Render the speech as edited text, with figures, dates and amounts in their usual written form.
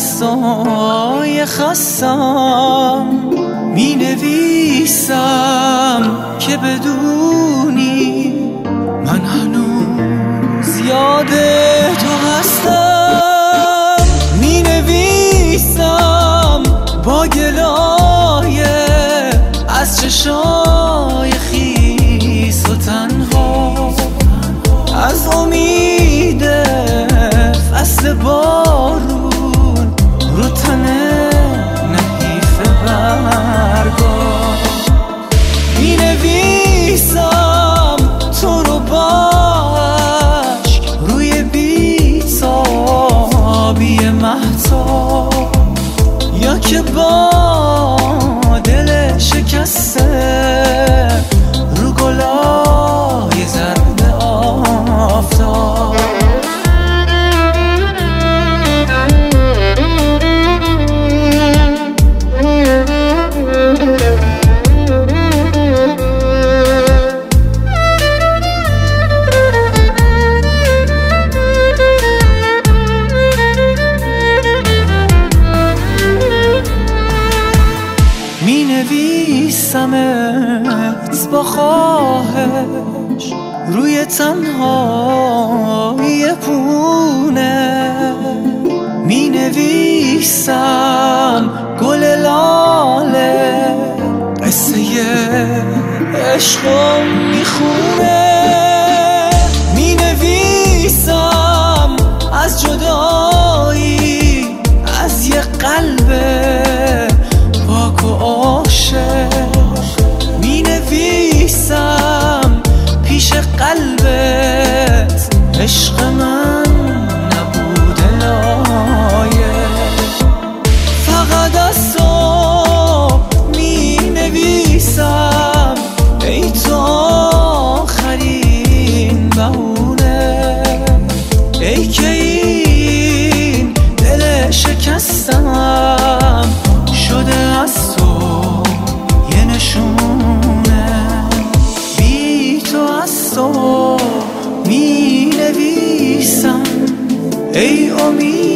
دستای خستم می نویسم که بدونی من هنوز یاد تو هستم. می نویسم با گلایه از چشای خیس و تنها، از امید فصل بارون رو تنه نحیف برگا. می نویسم تو رو با عشق روی بیتابی مهتاب، یا که با دل شکسته رو گلای زرد آفتاب. می نویسمت با خواهش روی تنهایی پونه، می نویسم گل لاله قصه عشقم میخونه. می نویسم از جدایی از یه قلب پاک و عاشق، می نویسم پیش قلبت عشق من نبوده لایق. فقط از تو می نویسم ای تو آخرین بهونه، ای که این دل شکستم شده از تو یه نشونه. بی تو از تو می نویسم ای امید